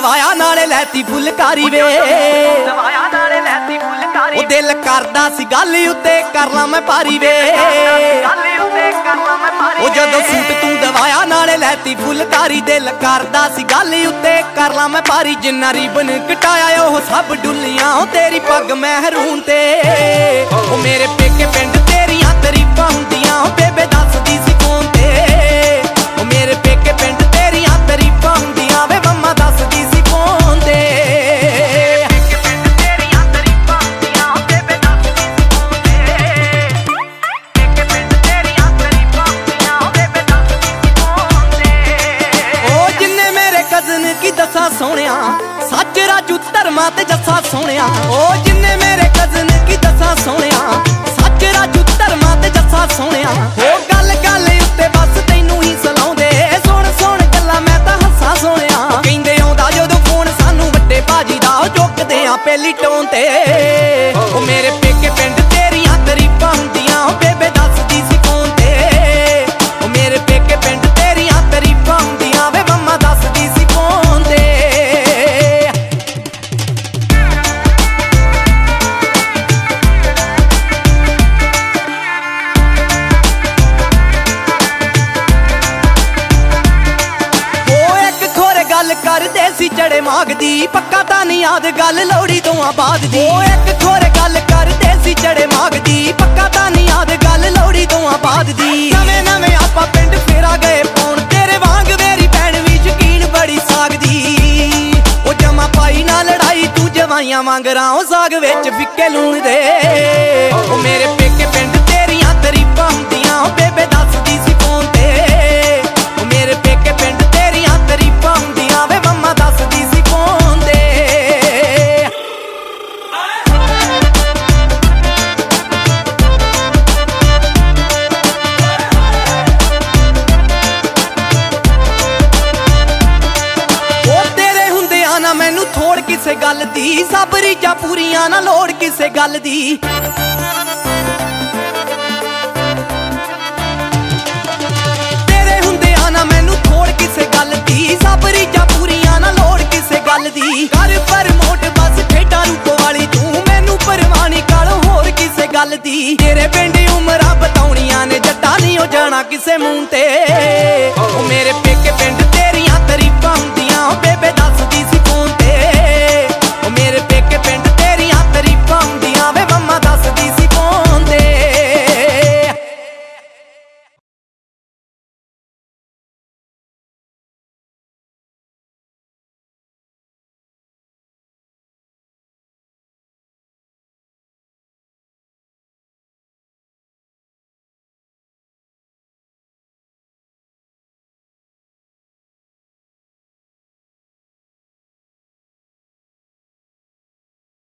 ਦਵਾਇਆ ਨਾਲੇ ਲੈਤੀ ਫੁਲਕਾਰੀ ਵੇ ਉਹ ਦਿਲ ਕਰਦਾ ਸੀ ਗੱਲ ਉੱਤੇ ਕਰ ਲਾਂ ਮੈਂ ਪਾਰੀ ਵੇ ਉਹ ਜਦੋਂ ਸੂਟ ਤੂੰ ਦਵਾਇਆ ਨਾਲੇ ਲੈਤੀ ਫੁਲਕਾਰੀ ਦਿਲ ਕਰਦਾ ਸੀ ਗੱਲ ਉੱਤੇ ਕਰ ਲਾਂ ਮੈਂ ਪਾਰੀ ਜਿੰਨਾ ਰੀਬਨ ਕਟਾਇਆ ਉਹ ਸਭ ਡੁੱਲੀਆਂ ਉਹ ਤੇਰੀ ਪੱਗ ਮਹਿਰੂਨ ਤੇ ਉਹ ਮੇਰੇ ਪੇਕੇ ਪਿੰਡ ਤੇਰੀਆਂ ਤਾਰੀਫਾਂ ਹੁੰਦੀਆਂ ਉਹ ਬੇਬੇ ਦੱਸਦੀ ਸੀ ਫੋਨ ਤੇ ਉਹ ਮੇਰੇ ਪੇਕੇ ਪਿੰਡ ਤੇਰੀਆਂ ਤਾਰੀਫਾਂ ਹੁੰਦੀਆਂ ਵੇ ਮੰਮਾ ਦੱਸਦੀ ਸੀ ਫੋਨ ਤੇ ਦਸਾਂ ਸੋਹਣਿਆ ਸੱਚ ਰਾਜੂ ਧਰਮਾਂ ਤੇ ਜੱਸਾ ਸੋਹਣਿਆ ਉਹ ਜਿੰਨੇ ਮੇਰੇ ਕਜ਼ਨ ਕੀ ਦਸਾਂ ਸੋਹਣਿਆ ਸੱਚ ਰਾਜੂ ਧਰਮਾਂ ਤੇ ਜੱਸਾ ਸੋਹਣਿਆ ਉਹ ਗੱਲ ਗੱਲ ਉੱਤੇ ਬਸ ਤੈਨੂੰ ਹੀ ਸਲਾਉਂਦੇ ਸੁਣ ਸੁਣ ਗੱਲਾਂ ਮੈਂ ਤਾਂ ਹੱਸਾਂ ਸੋਹਣਿਆ ਕਹਿੰਦੇ ਆਉਂਦਾ ਜਦੋਂ ਫੋਨ ਸਾਨੂੰ ਵੱਡੇ ਬਾਜੀ ਦਾ ਉਹ ਚੁੱਕਦੇ ਆ ਪਹਿਲੀ ਟੋਨ ਤੇ ਉਹ ਮੇਰੇ ਪੇਕੇ ਪਿੰਡ ਤੇਰੀਆਂ ਤਾਰੀਫਾਂ ਹੁੰਦੀਆਂ ਉਹ ਬੇਬੇ ਦੱਸਦੀ ਸੀ ਫੋਨ ਤੇ ਉਹ ਮੇਰੇ ਪੇਕੇ ਪਿੰਡ ਤੇਰੀਆਂ ਤਾਰੀਫਾਂ ਹੁੰਦੀਆਂ ਵੇ ਮੰਮਾ ਦੱਸਦੀ ਸੀ ਫੋਨ ਤੇ ਕਰਦੇ ਸੀ ਚੜੇ ਮਾਗਦੀ ਪੱਕਾ ਤਾਂ ਨਹੀਂ ਯਾਦ ਗੱਲ ਲੋਹੜੀ ਤੋਂ ਬਾਅਦ ਦੀ ਉਹ ਇੱਕ ਖੋਰੇ ਗੱਲ ਕਰਦੇ ਸੀ ਚੜੇ ਮਾਗਦੀ ਪੱਕਾ ਤਾਂ ਨਹੀਂ ਯਾਦ ਗੱਲ ਲੋਹੜੀ ਤੋਂ ਬਾਅਦ ਦੀ ਨਵੇਂ ਨਵੇਂ ਆਪਾਂ ਪਿੰਡ ਫੇਰਾ ਗਏ ਪਾਉਣ ਤੇਰੇ ਵਾਂਗ ਮੇਰੀ ਭੈਣ ਵੀ ਯਕੀਨ ਬੜੀ ਸਾਗਦੀ ਉਹ ਜਮਾ ਪਾਈ ਨਾ ਲੜਾਈ ਤੂੰ ਜਵਾਈਆਂ ਵਾਂਗ ਰਾਹ ਸਾਗ ਵਿੱਚ ਫਿੱਕੇ ਲੂਣ ਦੇ ਉਹ ਮੇਰੇ ਪੇਕੇ ਪਿੰਡ ਤੇਰੀਆਂ ਤਾਰੀਫਾਂ ਹੁੰਦੀਆਂ ਉਹ ਬੇਬੇ ਦੱਸਦੀ ਸੀ ਫੋਨ ਤੇ ਉਹ ਮੇਰੇ ਪੇਕੇ ਪਿੰਡ ਤੇਰੀਆਂ ਤਾਰੀਫਾਂ ਹੁੰਦੀਆਂ ਵੇ ਮੰਮਾ ਦੱਸਦੀ ਸੀ ਫੋਨ ਤੇ ਉਹ ਤੇਰੇ ਹੁੰਦਿਆਂ ਨਾ ਮੈਨੂੰ ਥੋੜ ਕਿਸੇ ਗੱਲ ਦੀ ਸਭ ਰੀਝਾਂ ਪੂਰੀਆਂ ਨਾ ਲੋੜ ਕਿਸੇ ਗੱਲ ਦੀ ਮੈਨੂੰ ਥੋੜ ਕਿਸੇ ਗੱਲ ਦੀ ਸਭ ਰੀਝਾਂ ਪੂਰੀਆਂ ਨਾ ਲੋੜ ਕਿਸੇ ਗੱਲ ਦੀ ਕਰ ਪ੍ਰਮੋਟ ਬਸ ਖੇਡਾਂ ਰੂਪ ਵਾਲੀ ਤੂੰ ਮੈਨੂੰ ਪਰਵਾਨੀ ਕਾਲ ਹੋਰ ਕਿਸੇ ਗੱਲ ਦੀ ਤੇਰੇ ਪਿੰਡ ਉਮਰਾਂ ਬਤਾਉਣੀਆਂ ਨੇ ਜੱਟਾਂ ਨਹੀਂ ਹੋ ਜਾਣਾ ਕਿਸੇ ਮੂੰਹ ਤੇ